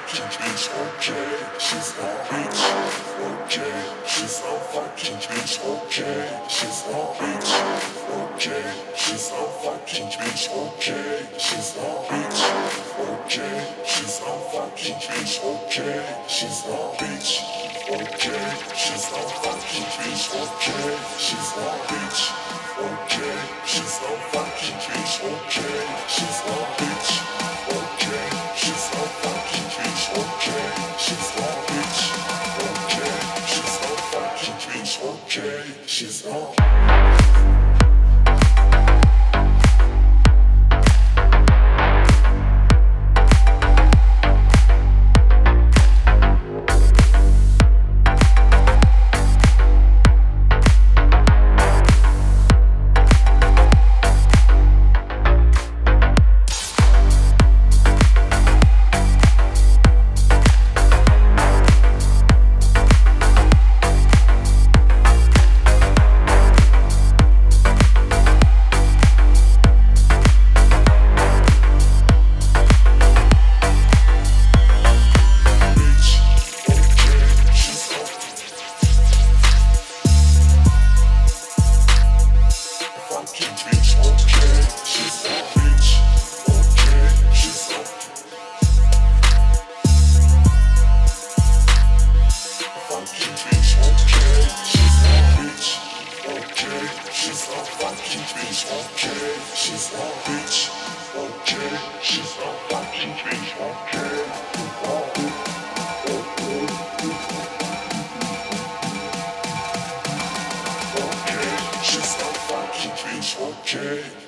fucking bitch, okay. She's a bitch, okay. She's a fucking bitch, okay. She's a bitch, okay. She's a fucking bitch, okay. She's a bitch, okay. She's a fucking bitch, okay. She's a bitch, okay. She's a fucking bitch, okay. She's a bitch, okay. She's a fucking bitch, okay. She's a bitch, okay. She's a fucking bitch, okay. She's a bitch, okay. She's a fucking bitch, okay. She's a okay.